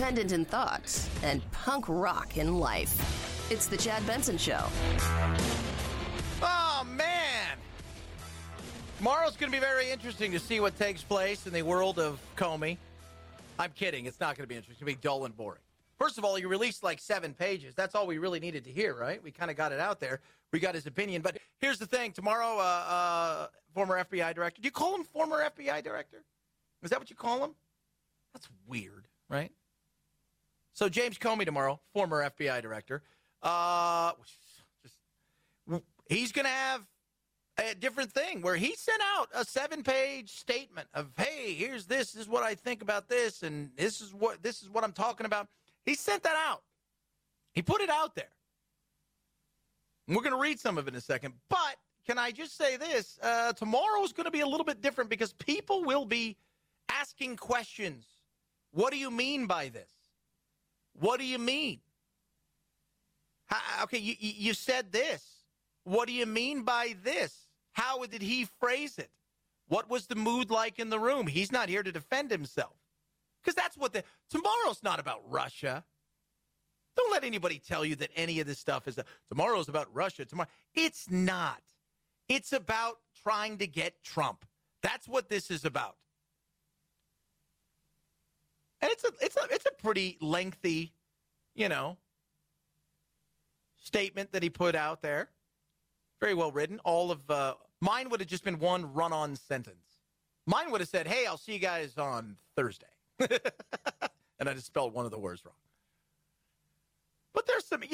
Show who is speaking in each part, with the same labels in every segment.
Speaker 1: independent in thought, and punk rock in life. It's The Chad Benson Show.
Speaker 2: Oh, man. Tomorrow's going to be very interesting to see what takes place in the world of Comey. I'm kidding. It's not going to be interesting. It's going to be dull and boring. First of all, he released like 7 pages. That's all we really needed to hear, right? We kind of got it out there. We got his opinion. But here's the thing. Tomorrow, former FBI director. Do you call him former FBI director? Is that what you call him? That's weird, right? So James Comey tomorrow, former FBI director. He's going to have a different thing where he sent out a 7-page statement of, hey, here's this is what I think about this, and this is what I'm talking about. He sent that out. He put it out there. And we're going to read some of it in a second. But can I just say this? Tomorrow is going to be a little bit different because people will be asking questions. What do you mean by this? What do you mean? Okay, you said this. What do you mean by this? How did he phrase it? What was the mood like in the room? He's not here to defend himself. Because that's what tomorrow's not about Russia. Don't let anybody tell you that any of this stuff is tomorrow's about Russia. Tomorrow, it's not. It's about trying to get Trump. That's what this is about. And it's a pretty lengthy, statement that he put out there. Very well written. All of mine would have just been one run-on sentence. Mine would have said, "Hey, I'll see you guys on Thursday." And I just spelled one of the words wrong. But there's some,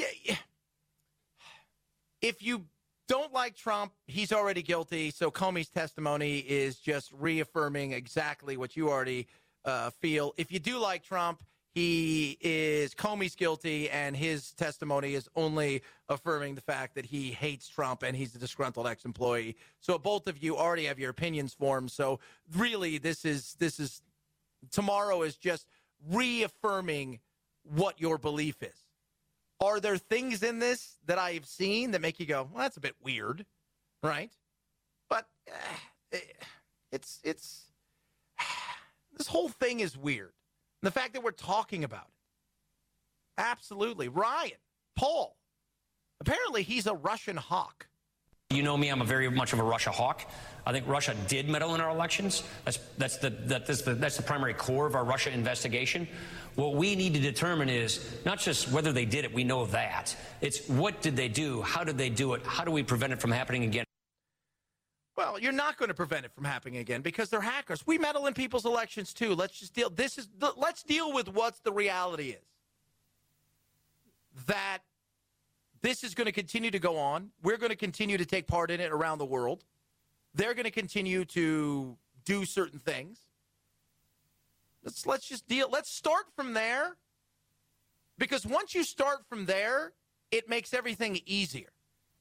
Speaker 2: if you don't like Trump, he's already guilty. So Comey's testimony is just reaffirming exactly what you already feel. If you do like Trump, Comey's guilty, and his testimony is only affirming the fact that he hates Trump and he's a disgruntled ex-employee. So both of you already have your opinions formed. So really, this is tomorrow is just reaffirming what your belief is. Are there things in this that I've seen that make you go, well, that's a bit weird, right? But it's this whole thing is weird. The fact that we're talking about it. Absolutely. Ryan, Paul, apparently he's a Russian hawk.
Speaker 3: You know me, I'm very much of a Russia hawk. I think Russia did meddle in our elections. That's the primary core of our Russia investigation. What we need to determine is not just whether they did it, we know that. It's what did they do? How did they do it? How do we prevent it from happening again?
Speaker 2: Well, you're not going to prevent it from happening again because they're hackers. We meddle in people's elections too. Let's deal with what the reality is. That this is going to continue to go on. We're going to continue to take part in it around the world. They're going to continue to do certain things. Let's just deal. Let's start from there. Because once you start from there, it makes everything easier.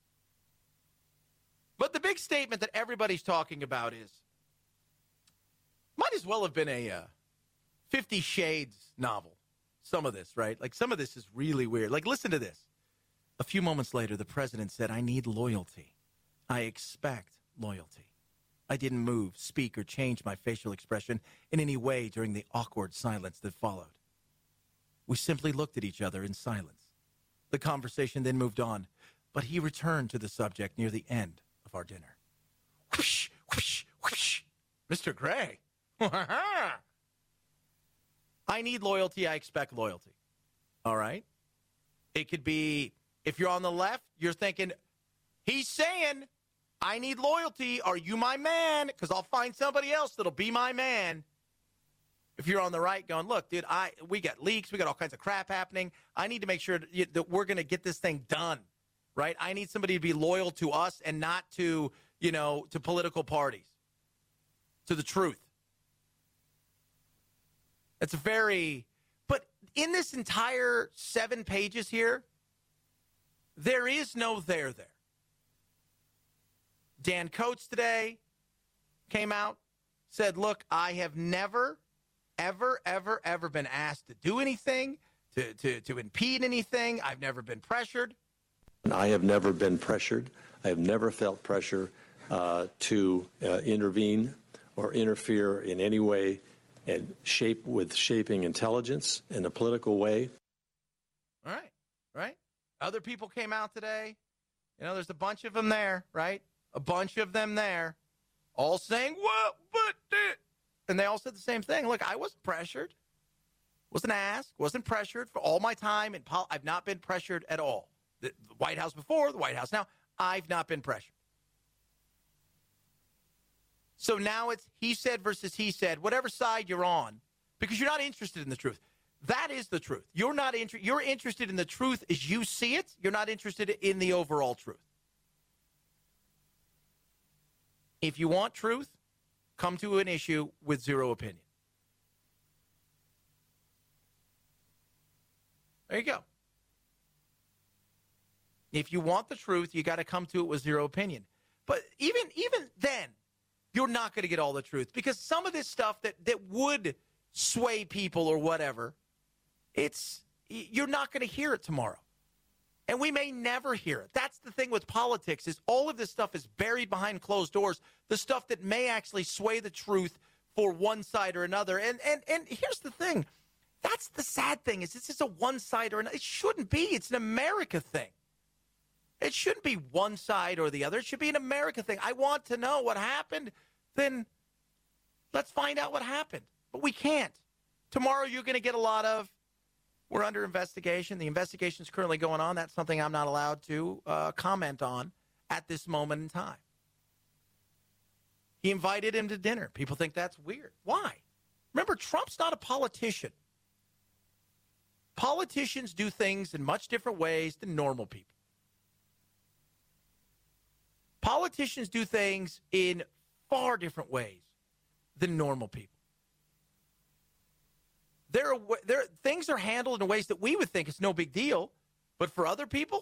Speaker 2: But the big statement that everybody's talking about might as well have been a 50 Shades novel. Some of this, right? Like some of this is really weird. Like listen to this. A few moments later, the president said, I need loyalty. I expect loyalty. I didn't move, speak, or change my facial expression in any way during the awkward silence that followed. We simply looked at each other in silence. The conversation then moved on, but he returned to the subject near the end of our dinner. Whoosh, whoosh, whoosh. Mr. Gray. I need loyalty. I expect loyalty. All right? It could be, if you're on the left, you're thinking, he's saying, I need loyalty. Are you my man? Because I'll find somebody else that'll be my man. If you're on the right going, look, dude, we got leaks. We got all kinds of crap happening. I need to make sure that we're going to get this thing done, right? I need somebody to be loyal to us and not to, to political parties, to the truth. It's but in this entire 7 pages here, there is no there. Dan Coates today came out, said, look, I have never, ever, ever, ever been asked to do anything, to impede anything. I've never been pressured.
Speaker 4: I have never been pressured. I have never felt pressure to intervene or interfere in any way and shaping intelligence in a political way.
Speaker 2: All right, right. Other people came out today. You know, there's a bunch of them there, right? A bunch of them there, all saying, what, but, and they all said the same thing. Look, I wasn't pressured, wasn't asked, wasn't pressured for all my time. I've not been pressured at all. The White House before, the White House now, I've not been pressured. So now it's he said versus he said, whatever side you're on, because you're not interested in the truth. That is the truth. You're not you're interested in the truth as you see it. You're not interested in the overall truth. If you want truth, come to an issue with zero opinion. There you go. If you want the truth, you got to come to it with zero opinion. But even then, you're not going to get all the truth, because some of this stuff that would sway people or whatever, you're not going to hear it tomorrow. And we may never hear it. That's the thing with politics, is all of this stuff is buried behind closed doors, the stuff that may actually sway the truth for one side or another. And here's the thing. That's the sad thing, is this is a one side or another. It shouldn't be. It's an America thing. It shouldn't be one side or the other. It should be an America thing. I want to know what happened. Then let's find out what happened. But we can't. Tomorrow you're going to get a lot of, we're under investigation. The investigation is currently going on. That's something I'm not allowed to comment on at this moment in time. He invited him to dinner. People think that's weird. Why? Remember, Trump's not a politician. Politicians do things in much different ways than normal people. Politicians do things in far different ways than normal people. Things are handled in ways that we would think it's no big deal, but for other people,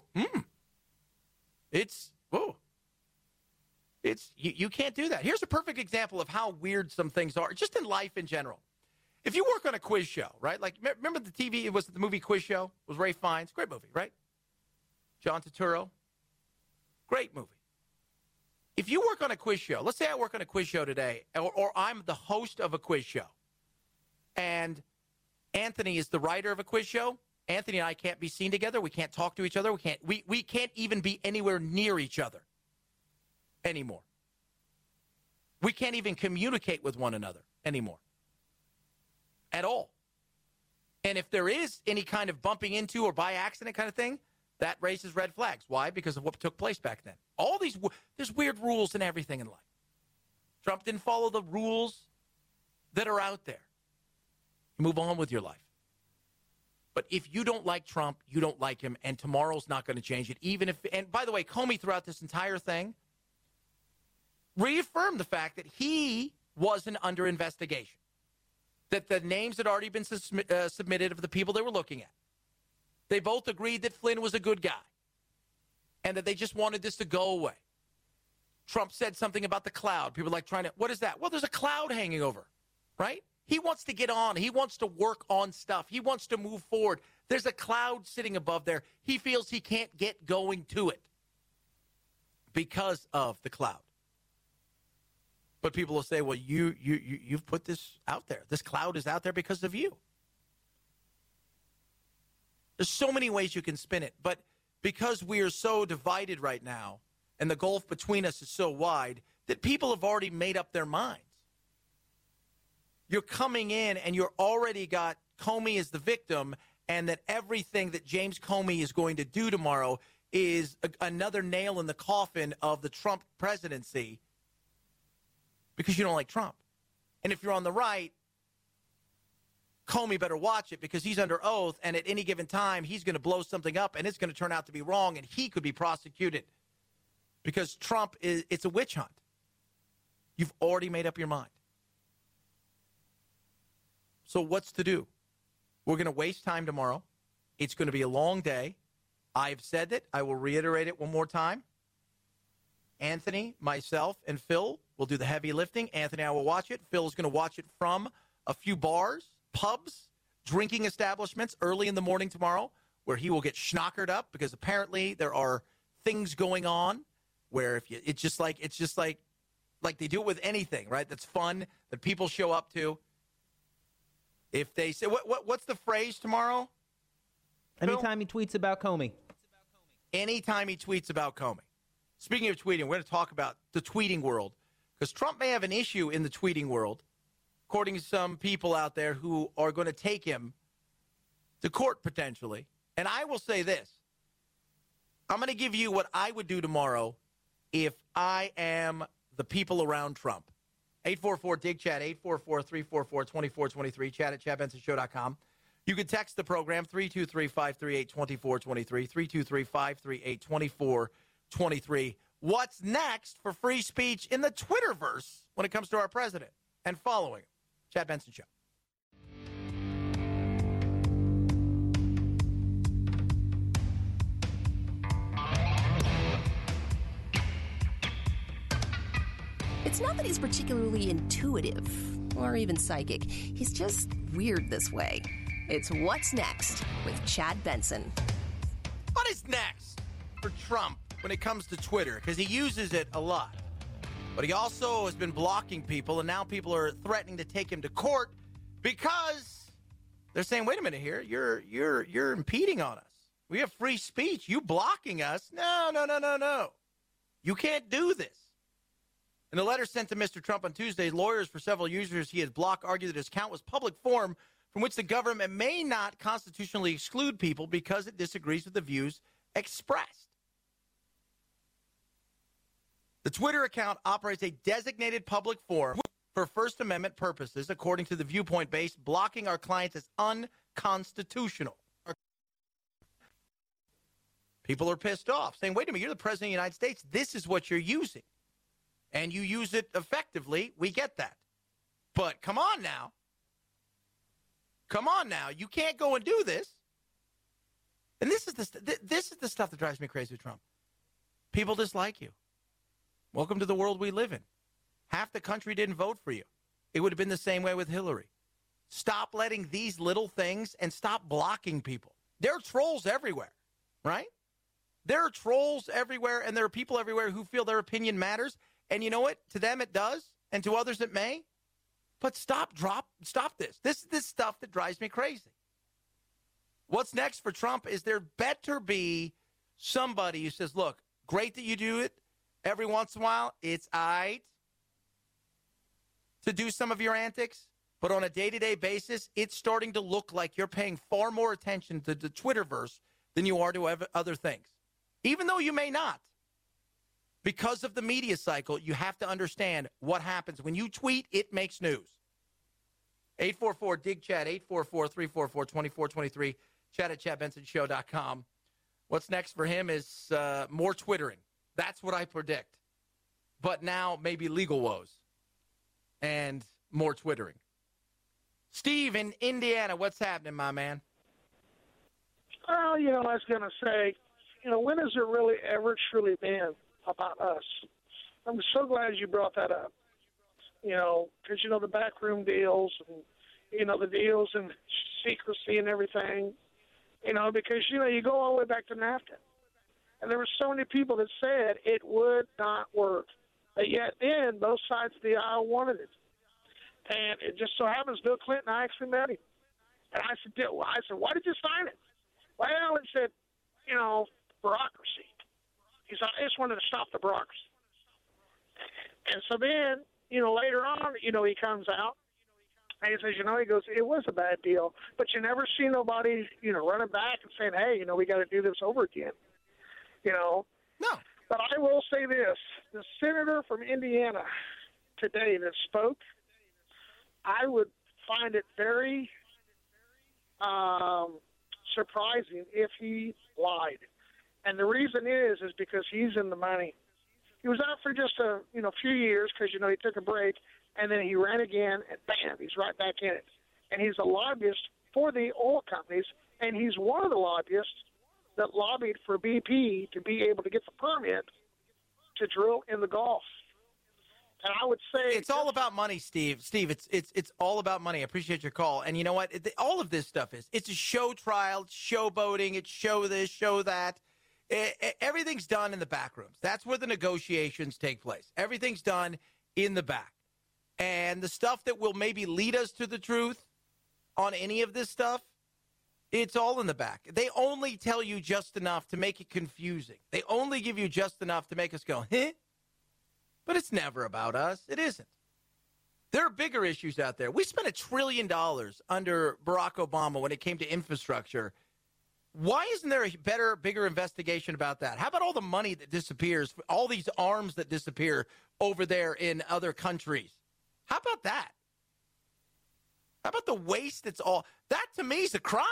Speaker 2: you can't do that. Here's a perfect example of how weird some things are, just in life in general. If you work on a quiz show, right? Like, remember the TV, it was the movie Quiz Show? It was Ray Fiennes. Great movie, right? John Turturro. Great movie. If you work on a quiz show, let's say I work on a quiz show today, or I'm the host of a quiz show, and Anthony is the writer of a quiz show. Anthony and I can't be seen together. We can't talk to each other. We can't even be anywhere near each other anymore. We can't even communicate with one another anymore at all. And if there is any kind of bumping into or by accident kind of thing, that raises red flags. Why? Because of what took place back then. There's weird rules and everything in life. Trump didn't follow the rules that are out there. Move on with your life. But if you don't like Trump, you don't like him, and tomorrow's not going to change it. And by the way, Comey throughout this entire thing reaffirmed the fact that he wasn't under investigation, that the names had already been submitted of the people they were looking at. They both agreed that Flynn was a good guy and that they just wanted this to go away. Trump said something about the cloud. People are like what is that? Well, there's a cloud hanging over, right? He wants to get on. He wants to work on stuff. He wants to move forward. There's a cloud sitting above there. He feels he can't get going to it because of the cloud. But people will say, well, you've put this out there. This cloud is out there because of you. There's so many ways you can spin it. But because we are so divided right now and the gulf between us is so wide that people have already made up their minds. You're coming in and you're already got Comey as the victim, and that everything that James Comey is going to do tomorrow is another nail in the coffin of the Trump presidency because you don't like Trump. And if you're on the right, Comey better watch it because he's under oath, and at any given time, he's going to blow something up, and it's going to turn out to be wrong, and he could be prosecuted because Trump it's a witch hunt. You've already made up your mind. So what's to do? We're going to waste time tomorrow. It's going to be a long day. I've said it. I will reiterate it one more time. Anthony, myself, and Phil will do the heavy lifting. Anthony and I will watch it. Phil is going to watch it from a few bars, pubs, drinking establishments early in the morning tomorrow, where he will get schnockered up because apparently there are things going on where it's just like they do it with anything, right? That's fun, that people show up to. If they say, what's the phrase tomorrow?
Speaker 5: Anytime he tweets about Comey.
Speaker 2: Anytime he tweets about Comey. Speaking of tweeting, we're going to talk about the tweeting world, because Trump may have an issue in the tweeting world, according to some people out there who are going to take him to court potentially. And I will say this. I'm going to give you what I would do tomorrow if I am the people around Trump. 844-DIG-CHAT, 844-344-2423, chat at chadbensonshow.com. You can text the program, 323-538-2423, 323-538-2423. What's next for free speech in the Twitterverse when it comes to our president and following him? Chad Benson Show.
Speaker 1: It's not that he's particularly intuitive or even psychic. He's just weird this way. It's What's Next with Chad Benson.
Speaker 2: What is next for Trump when it comes to Twitter? Because he uses it a lot. But he also has been blocking people, and now people are threatening to take him to court because they're saying, wait a minute here, you're impeding on us. We have free speech. You blocking us? No. You can't do this. In a letter sent to Mr. Trump on Tuesday, lawyers for several users he has blocked argued that his account was public forum from which the government may not constitutionally exclude people because it disagrees with the views expressed. The Twitter account operates a designated public forum for First Amendment purposes, according to the viewpoint base. Blocking our clients is unconstitutional. People are pissed off, saying, wait a minute, you're the president of the United States. This is what you're using. And you use it effectively. We get that. But come on now. Come on now. You can't go and do this. And this is the stuff that drives me crazy with Trump. People dislike you. Welcome to the world we live in. Half the country didn't vote for you. It would have been the same way with Hillary. Stop letting these little things and stop blocking people. There are trolls everywhere, right? There are trolls everywhere, and there are people everywhere who feel their opinion matters. And you know what? To them it does, and to others it may. But stop this. This is this stuff that drives me crazy. What's next for Trump is there better be somebody who says, look, great that you do it every once in a while. It's all right to do some of your antics. But on a day-to-day basis, it's starting to look like you're paying far more attention to the Twitterverse than you are to other things. Even though you may not. Because of the media cycle, you have to understand what happens. When you tweet, it makes news. 844-DIG-CHAT, 844-344-2423, chat at chadbensonshow.com. What's next for him is more Twittering. That's what I predict. But now maybe legal woes and more Twittering. Steve in Indiana, what's happening, my man?
Speaker 6: Well, I was going to say, when has it really ever truly been about us? I'm so glad you brought that up, because, the backroom deals and, the deals and secrecy and everything, because, you go all the way back to NAFTA. And there were so many people that said it would not work. But yet then both sides of the aisle wanted it. And it just so happens Bill Clinton, I actually met him. And I said, why did you sign it? Well, he said, bureaucracy. He said, I just wanted to stop the bureaucracy. And so then, later on, he comes out and he says, he goes, it was a bad deal. But you never see nobody, running back and saying, hey, we got to do this over again. No. But I will say this. The senator from Indiana today that spoke, I would find it very surprising if he lied. And the reason is because he's in the money. He was out for just a few years because, he took a break, and then he ran again, and bam, he's right back in it. And he's a lobbyist for the oil companies, and he's one of the lobbyists that lobbied for BP to be able to get the permit to drill in the Gulf. And I would say
Speaker 2: it's all about money, Steve. Steve, it's all about money. I appreciate your call. And you know what? All of this stuff it's a show trial, it's showboating, it's show this, show that. Everything's done in the back rooms. That's where the negotiations take place. Everything's done in the back. And the stuff that will maybe lead us to the truth, on any of this stuff, it's all in the back. They only tell you just enough to make it confusing. They only give you just enough to make us go, huh? But it's never about us. It isn't. There are bigger issues out there. We spent $1 trillion under Barack Obama when it came to infrastructure. Why isn't there a better, bigger investigation about that? How about all the money that disappears, all these arms that disappear over there in other countries? How about that? How about the waste that's all? That, to me, is a crime.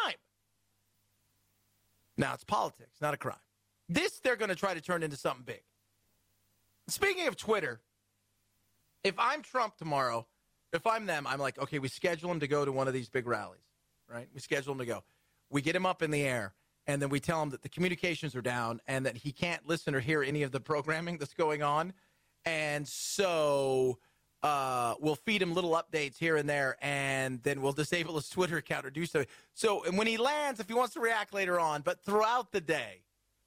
Speaker 2: Now, it's politics, not a crime. This, they're going to try to turn into something big. Speaking of Twitter, if I'm Trump tomorrow, if I'm them, I'm like, okay, we schedule him to go to one of these big rallies, right? We schedule him to go. We get him up in the air, and then we tell him that the communications are down and that he can't listen or hear any of the programming that's going on. And so we'll feed him little updates here and there, and then we'll disable his Twitter account or do so. So and when he lands, if he wants to react later on, but throughout the day,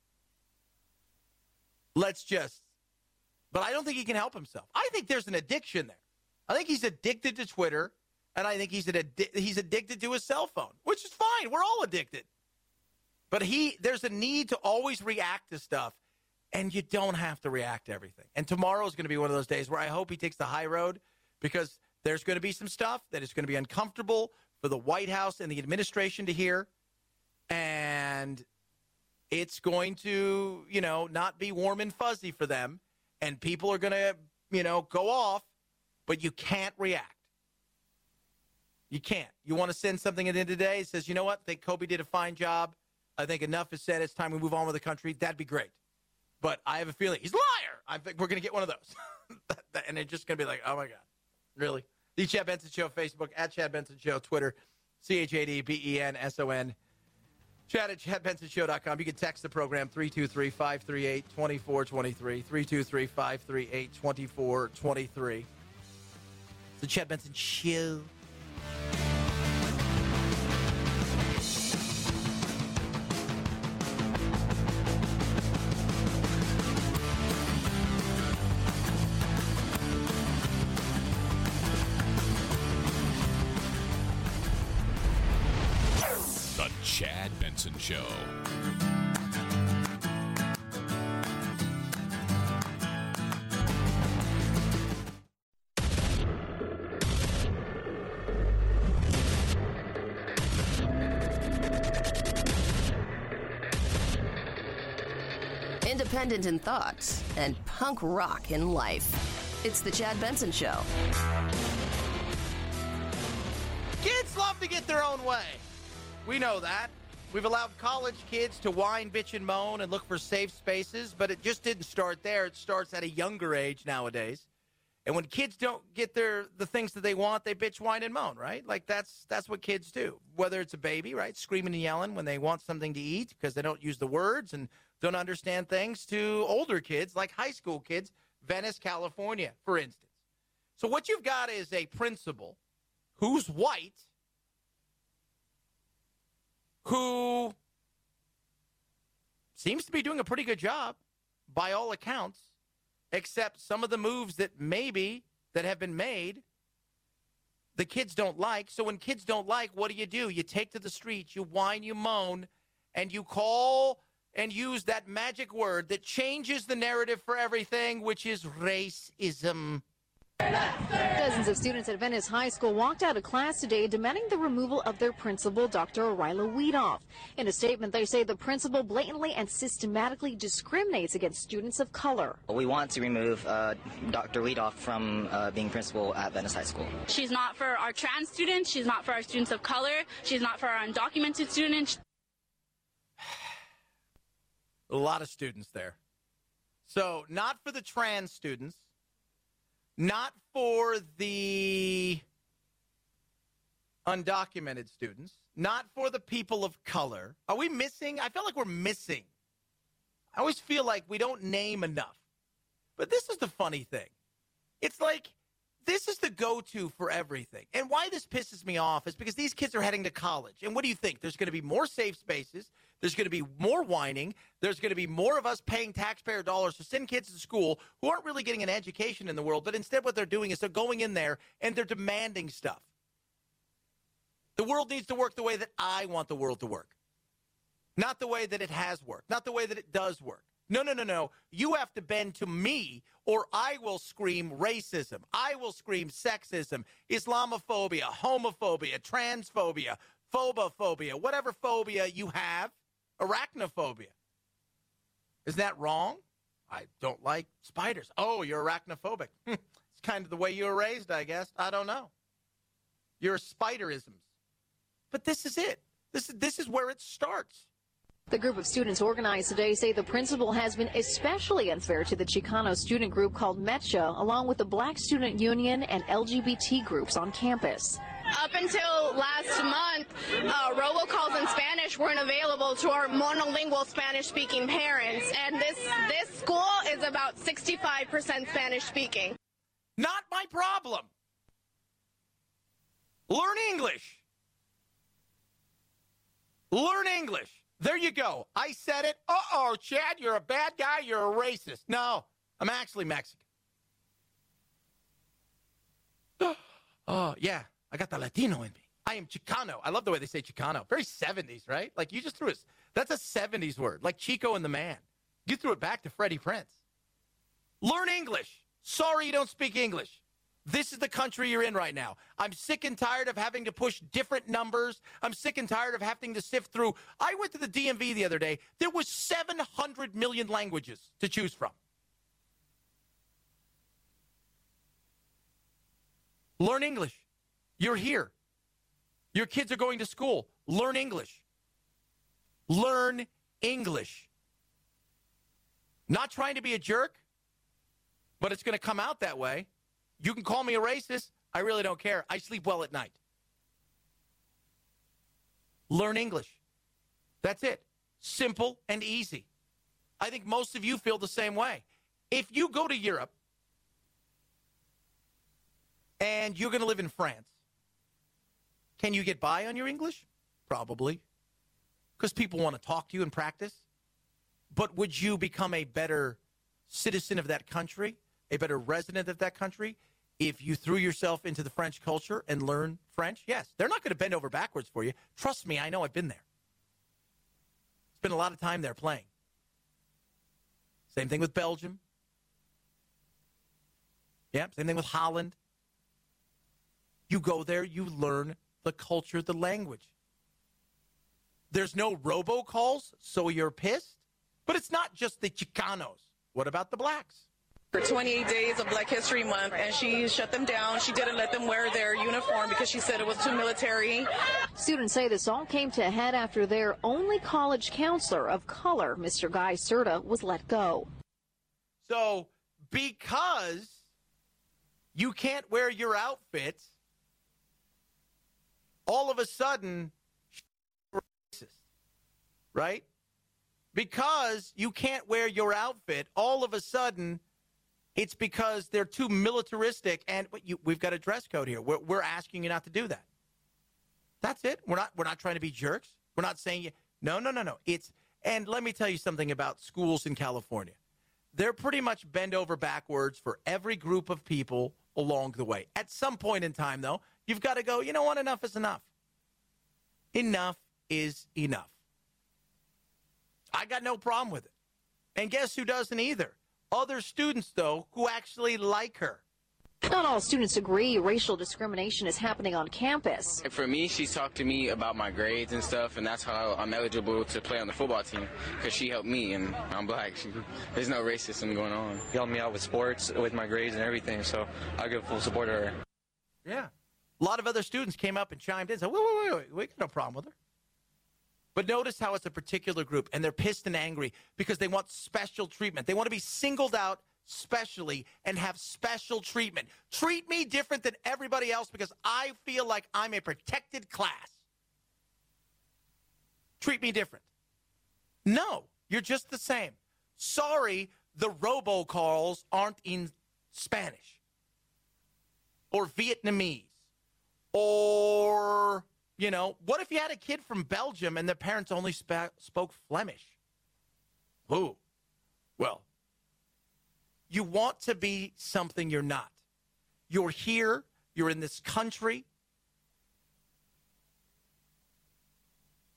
Speaker 2: but I don't think he can help himself. I think there's an addiction there. I think he's addicted to Twitter, and I think he's addicted to his cell phone, which is fine. We're all addicted. But there's a need to always react to stuff, and you don't have to react to everything. And tomorrow is going to be one of those days where I hope he takes the high road, because there's going to be some stuff that is going to be uncomfortable for the White House and the administration to hear, and it's going to, not be warm and fuzzy for them, and people are going to, go off, but you can't react. You can't. You want to send something at the end of the day that says, you know what, I think Kobe did a fine job. I think enough is said. It's time we move on with the country. That'd be great. But I have a feeling he's a liar. I think we're going to get one of those. And they're just going to be like, oh, my God. Really? The Chad Benson Show, Facebook, at Chad Benson Show, Twitter, ChadBenson. Chad at ChadBensonShow.com. You can text the program 323-538-2423, 323-538-2423. It's the Chad Benson Show.
Speaker 7: The Chad Benson Show.
Speaker 1: Independent in thoughts and punk rock in life. It's the Chad Benson Show.
Speaker 2: Kids love to get their own way. We know that. We've allowed college kids to whine, bitch, and moan and look for safe spaces, but it just didn't start there. It starts at a younger age nowadays. And when kids don't get the things that they want, they bitch, whine, and moan, right? Like that's what kids do. Whether it's a baby, right, screaming and yelling when they want something to eat because they don't use the words and don't understand things, to older kids like high school kids, Venice, California, for instance. So what you've got is a principal who's white, who seems to be doing a pretty good job by all accounts, except some of the moves that have been made, the kids don't like. So when kids don't like, what do? You take to the streets, you whine, you moan, and you call and use that magic word that changes the narrative for everything, which is racism.
Speaker 8: Dozens of students at Venice High School walked out of class today demanding the removal of their principal, Dr. Orila Weedoff. In a statement, they say the principal blatantly and systematically discriminates against students of color.
Speaker 9: We want to remove Dr. Weedoff from being principal at Venice High School.
Speaker 10: She's not for our trans students. She's not for our students of color. She's not for our undocumented students.
Speaker 2: A lot of students there. So not for the trans students. Not for the undocumented students. Not for the people of color. Are we missing? I feel like we're missing. I always feel like we don't name enough. But this is the funny thing. It's like this is the go-to for everything. And why this pisses me off is because these kids are heading to college. And what do you think? There's going to be more safe spaces. There's going to be more whining. There's going to be more of us paying taxpayer dollars to send kids to school who aren't really getting an education in the world. But instead what they're doing is they're going in there and they're demanding stuff. The world needs to work the way that I want the world to work. Not the way that it has worked. Not the way that it does work. No. You have to bend to me, or I will scream racism. I will scream sexism, Islamophobia, homophobia, transphobia, phobophobia, whatever phobia you have, arachnophobia. Is that wrong? I don't like spiders. Oh, you're arachnophobic. It's kind of the way you were raised, I guess. I don't know. You're spiderisms. But this is it. This is where it starts.
Speaker 8: The group of students organized today say the principal has been especially unfair to the Chicano student group called MECHA, along with the Black Student Union and LGBT groups on campus.
Speaker 10: Up until last month, robocalls in Spanish weren't available to our monolingual Spanish-speaking parents, and this school is about 65% Spanish-speaking.
Speaker 2: Not my problem. Learn English. Learn English. There you go. I said it. Uh-oh, Chad, you're a bad guy. You're a racist. No, I'm actually Mexican. Oh, yeah. I got the Latino in me. I am Chicano. I love the way they say Chicano. Very 70s, right? Like, you just threw it. That's a 70s word, like Chico and the Man. You threw it back to Freddie Prinze. Learn English. Sorry you don't speak English. This is the country you're in right now. I'm sick and tired of having to push different numbers. I'm sick and tired of having to sift through. I went to the DMV the other day. There was 700 million languages to choose from. Learn English. You're here. Your kids are going to school. Learn English. Learn English. Not trying to be a jerk, but it's going to come out that way. You can call me a racist. I really don't care. I sleep well at night. Learn English. That's it. Simple and easy. I think most of you feel the same way. If you go to Europe and you're going to live in France, can you get by on your English? Probably. Because people want to talk to you and practice. But would you become a better citizen of that country, a better resident of that country, if you threw yourself into the French culture and learn French? Yes. They're not going to bend over backwards for you. Trust me, I know. I've been there. Spent a lot of time there playing. Same thing with Belgium. Yeah, same thing with Holland. You go there, you learn the culture, the language. There's no robocalls, so you're pissed? But it's not just the Chicanos. What about the blacks?
Speaker 11: For 28 days of Black History Month, and she shut them down. She didn't let them wear their uniform because she said it was too military.
Speaker 8: Students say this all came to a head after their only college counselor of color, Mr. Guy Serta, was let go.
Speaker 2: So because you can't wear your outfit, all of a sudden, racist, right? Because you can't wear your outfit, all of a sudden, it's because they're too militaristic, and we've got a dress code here. We're asking you not to do that. That's it. We're not trying to be jerks. We're not saying you. No. And let me tell you something about schools in California. They're pretty much bend over backwards for every group of people along the way. At some point in time, though, you've got to go, you know what, enough is enough. Enough is enough. I got no problem with it. And guess who doesn't either? Other students, though, who actually like her.
Speaker 8: Not all students agree racial discrimination is happening on campus.
Speaker 12: For me, she talked to me about my grades and stuff, and that's how I'm eligible to play on the football team, because she helped me, and I'm black. There's no racism going on.
Speaker 13: She helped me out with sports, with my grades and everything, so I give full support to her.
Speaker 2: Yeah. A lot of other students came up and chimed in and said, wait, we got no problem with her. But notice how it's a particular group, and they're pissed and angry because they want special treatment. They want to be singled out specially and have special treatment. Treat me different than everybody else because I feel like I'm a protected class. Treat me different. No, you're just the same. Sorry, the robocalls aren't in Spanish or Vietnamese or, you know, what if you had a kid from Belgium and their parents only spoke Flemish? Ooh, well, you want to be something you're not. You're here. You're in this country.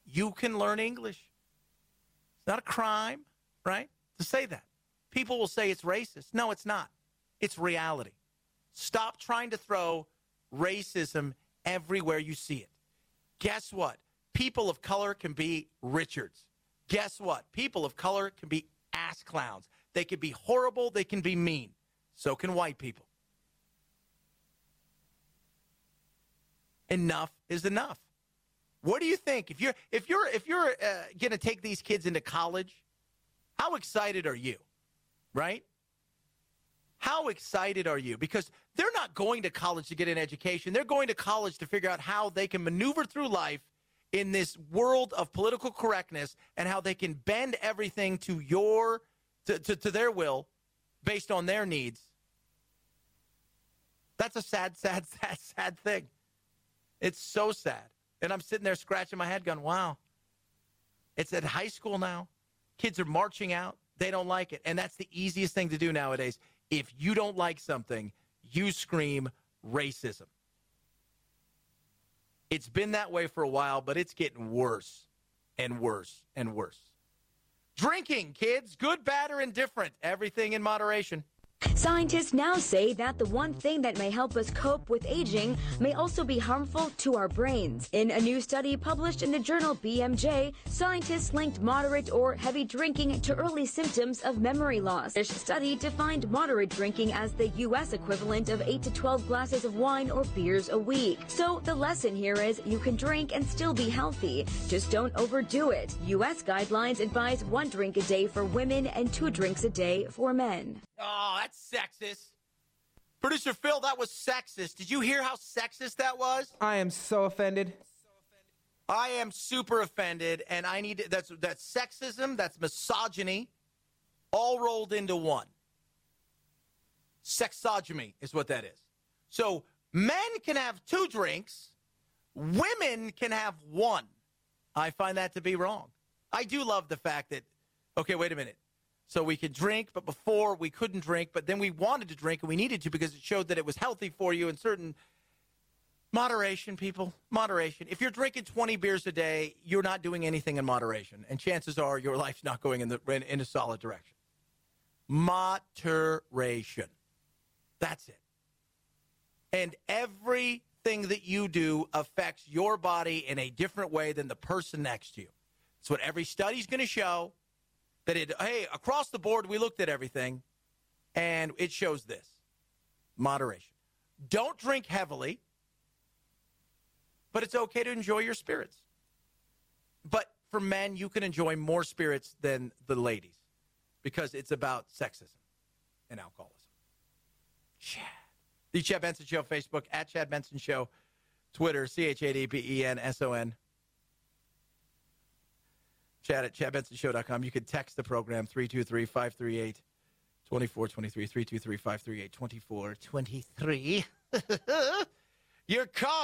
Speaker 2: you can learn English. It's not a crime, right, to say that. People will say it's racist. No, it's not. It's reality. Stop trying to throw racism everywhere you see it. Guess what? People of color can be Richards. Guess what? People of color can be ass clowns. They can be horrible. They can be mean. So can white people. Enough is enough. What do you think? If you're going to take these kids into college, how excited are you? Right? How excited are you? Because they're not going to college to get an education. They're going to college to figure out how they can maneuver through life in this world of political correctness and how they can bend everything to their will based on their needs. That's a sad thing. It's so sad. And I'm sitting there scratching my head going, wow, it's at high school now. Kids are marching out. They don't like it. And that's the easiest thing to do nowadays. If you don't like something, you scream racism. It's been that way for a while, but it's getting worse and worse and worse. Drinking, kids, good, bad, or indifferent. Everything in moderation.
Speaker 14: Scientists now say that the one thing that may help us cope with aging may also be harmful to our brains. In a new study published in the journal BMJ, scientists linked moderate or heavy drinking to early symptoms of memory loss. This study defined moderate drinking as the U.S. equivalent of 8 to 12 glasses of wine or beers a week. So the lesson here is you can drink and still be healthy. Just don't overdo it. U.S. guidelines advise 1 drink a day for women and 2 drinks a day for men.
Speaker 2: Oh, that's sexist. Producer Phil, that was sexist. Did you hear how sexist that was?
Speaker 5: I am so offended.
Speaker 2: I am super offended, and I need to, that's sexism, that's misogyny, all rolled into one. Sexogyny is what that is. So men can have 2 drinks, women can have 1. I find that to be wrong. I do love the fact that, okay, wait a minute. So we could drink, but before we couldn't drink, but then we wanted to drink and we needed to because it showed that it was healthy for you in certain moderation, people, moderation. If you're drinking 20 beers a day, you're not doing anything in moderation, and chances are your life's not going in a solid direction. Moderation. That's it. And everything that you do affects your body in a different way than the person next to you. It's what every study's going to show. Hey, across the board, we looked at everything, and it shows this. Moderation. Don't drink heavily, but it's okay to enjoy your spirits. But for men, you can enjoy more spirits than the ladies because it's about sexism and alcoholism. Chad. The Chad Benson Show, Facebook, at Chad Benson Show, Twitter, ChadBenson. Chad at ChadBensonShow.com. You can text the program 323-538-2423, 323-538-2423. Your car.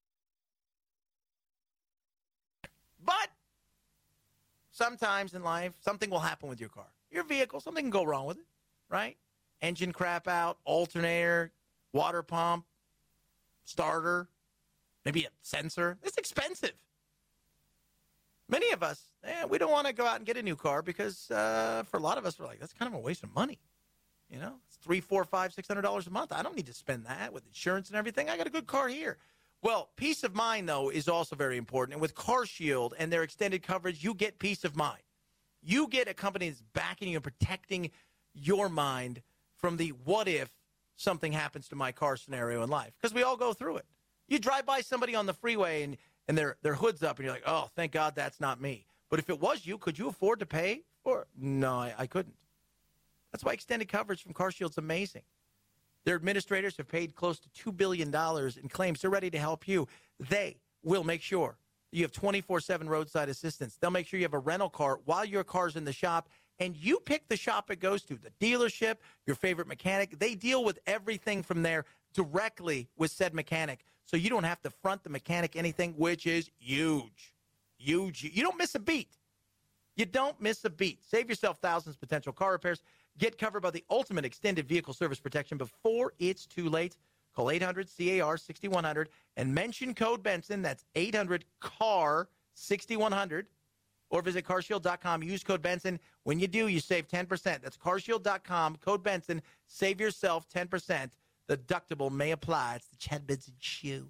Speaker 2: But sometimes in life, something will happen with your car. Your vehicle, something can go wrong with it, right? Engine crap out, alternator, water pump, starter, maybe a sensor. It's expensive. Many of us, we don't want to go out and get a new car because for a lot of us, we're like, that's kind of a waste of money. You know, it's $300, $400, $500, $600 a month. I don't need to spend that with insurance and everything. I got a good car here. Well, peace of mind, though, is also very important. And with CarShield and their extended coverage, you get peace of mind. You get a company that's backing you and protecting your mind from the what if something happens to my car scenario in life. Because we all go through it. You drive by somebody on the freeway and their hood's up, and you're like, oh, thank God that's not me. But if it was you, could you afford to pay for it? No, I couldn't. That's why extended coverage from CarShield's amazing. Their administrators have paid close to $2 billion in claims. They're ready to help you. They will make sure you have 24/7 roadside assistance. They'll make sure you have a rental car while your car's in the shop, and you pick the shop it goes to, the dealership, your favorite mechanic. They deal with everything from there directly with said mechanic, so you don't have to front the mechanic anything, which is huge. Huge. You don't miss a beat. You don't miss a beat. Save yourself thousands of potential car repairs. Get covered by the ultimate extended vehicle service protection before it's too late. Call 800-CAR-6100 and mention code Benson. That's 800-CAR, 6100, or visit carshield.com. Use code Benson. When you do, you save 10%. That's carshield.com, code Benson. Save yourself 10%. The deductible may apply. It's the Chad Benson Show.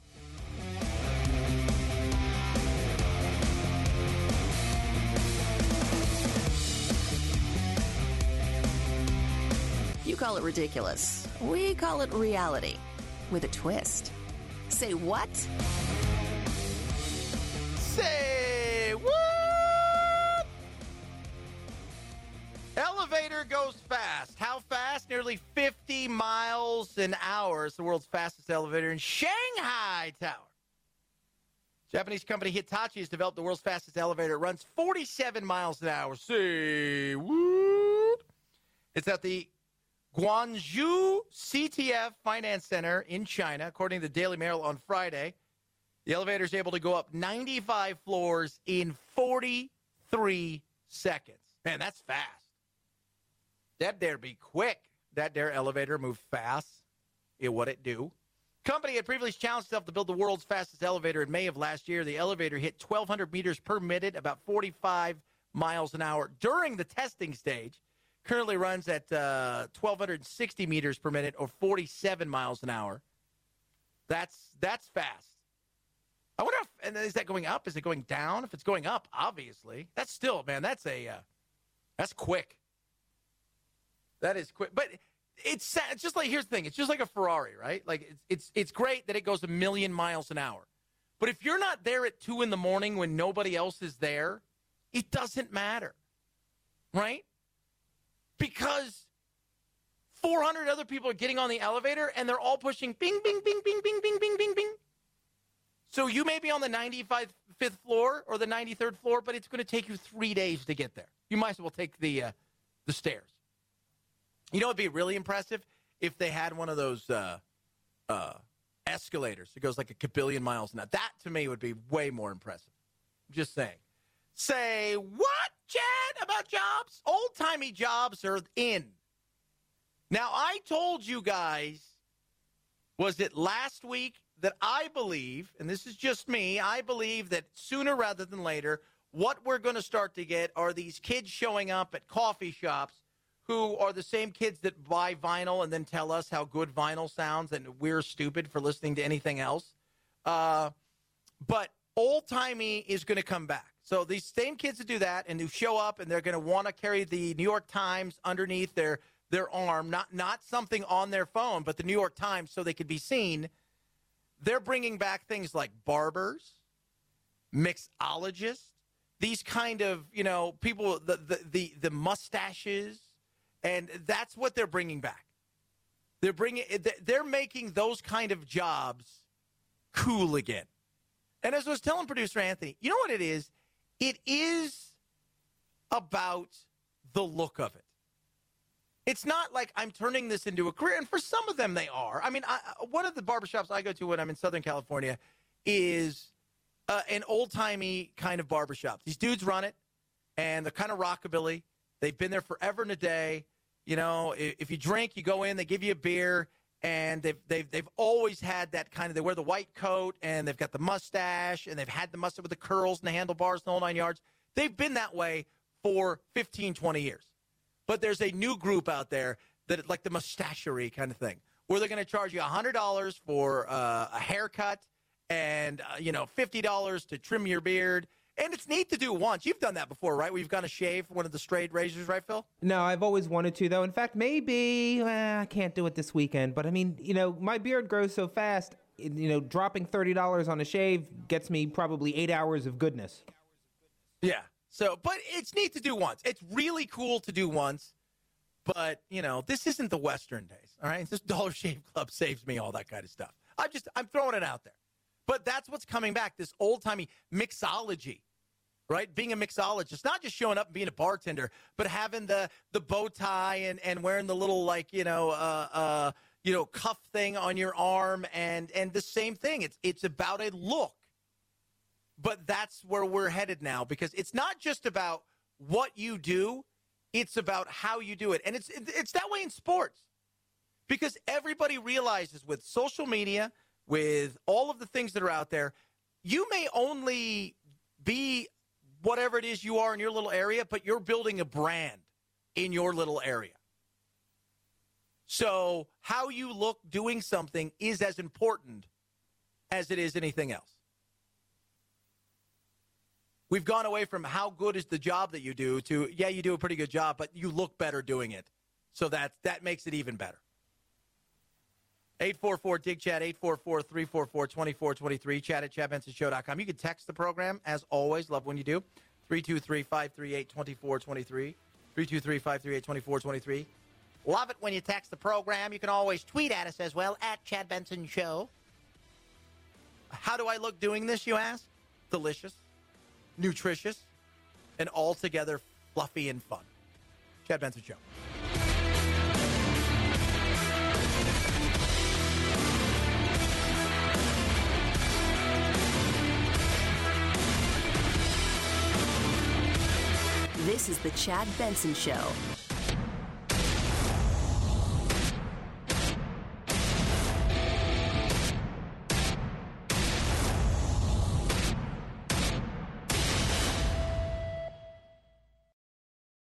Speaker 1: You call it ridiculous. We call it reality with a twist. Say what?
Speaker 2: Say what? Elevator goes fast. How fast? Nearly 50 miles an hour. It's the world's fastest elevator in Shanghai Tower. Japanese company Hitachi has developed the world's fastest elevator. It runs 47 miles an hour. Say what? It's at the Guangzhou CTF Finance Center in China, according to the Daily Mail on Friday. The elevator is able to go up 95 floors in 43 seconds. Man, that's fast. That dare be quick. That dare elevator move fast. What it do? Company had previously challenged itself to build the world's fastest elevator in May of last year. The elevator hit 1,200 meters per minute, about 45 miles an hour during the testing stage. Currently runs at 1,260 meters per minute, or 47 miles an hour. That's fast. I wonder if, and is that going up? Is it going down? If it's going up, obviously. That's still, man, that's quick. That is quick. But it's just like, here's the thing. It's just like a Ferrari, right? Like, it's great that it goes 1,000,000 miles an hour. But if you're not there at 2 in the morning when nobody else is there, it doesn't matter, right? Because 400 other people are getting on the elevator, and they're all pushing bing, bing, bing, bing, bing, bing, bing, bing, bing. So you may be on the 95th floor or the 93rd floor, but it's going to take you 3 days to get there. You might as well take the stairs. You know what would be really impressive? If they had one of those escalators that goes like a kabillion miles an hour. That, to me, would be way more impressive. I'm just saying. Say what, Chad, about jobs? Old-timey jobs are in. Now, I told you guys, was it last week, that I believe, and this is just me, I believe that sooner rather than later, what we're going to start to get are these kids showing up at coffee shops who are the same kids that buy vinyl and then tell us how good vinyl sounds and we're stupid for listening to anything else. But old-timey is going to come back. So these same kids that do that and who show up and they're going to want to carry the New York Times underneath their arm, not something on their phone, but the New York Times so they could be seen. They're bringing back things like barbers, mixologists, these kind of, people, the mustaches, and that's what they're bringing back. They're making those kind of jobs cool again. And as I was telling producer Anthony, you know what it is? It is about the look of it. It's not like I'm turning this into a career, and for some of them they are. I mean, one of the barbershops I go to when I'm in Southern California is an old-timey kind of barbershop. These dudes run it, and they're kind of rockabilly. They've been there forever and a day. If you drink, you go in, they give you a beer, and they've always had that kind of, they wear the white coat, and they've got the mustache, and they've had the mustache with the curls and the handlebars and the whole 9 yards. They've been that way for 15, 20 years. But there's a new group out there that like the mustachery kind of thing, where they're going to charge you $100 for a haircut and, $50 to trim your beard. And it's neat to do once. You've done that before, right? Where you've gone to shave one of the straight razors, right, Phil?
Speaker 5: No, I've always wanted to, though. In fact, maybe I can't do it this weekend. But, I mean, my beard grows so fast, dropping $30 on a shave gets me probably 8 hours of goodness.
Speaker 2: Yeah. So, but it's neat to do once. It's really cool to do once. But, this isn't the Western days, all right? This Dollar Shave Club saves me all that kind of stuff. I'm throwing it out there. But that's what's coming back, this old-timey mixology, right? Being a mixologist, not just showing up and being a bartender, but having the bow tie and wearing the little, cuff thing on your arm and the same thing. It's about a look. But that's where we're headed now, because it's not just about what you do, it's about how you do it. And it's that way in sports, because everybody realizes with social media, with all of the things that are out there, you may only be whatever it is you are in your little area, but you're building a brand in your little area. So how you look doing something is as important as it is anything else. We've gone away from how good is the job that you do to, yeah, you do a pretty good job, but you look better doing it. So that makes it even better. 844-DIG-CHAT, 844-344-2423, chat at chadbensonshow.com. You can text the program, as always. Love when you do. 323-538-2423. 323-538-2423. Love it when you text the program. You can always tweet at us as well, at Chad Benson Show. How do I look doing this, you ask? Delicious, nutritious, and altogether fluffy and fun. Chad Benson Show.
Speaker 1: This is the Chad Benson Show.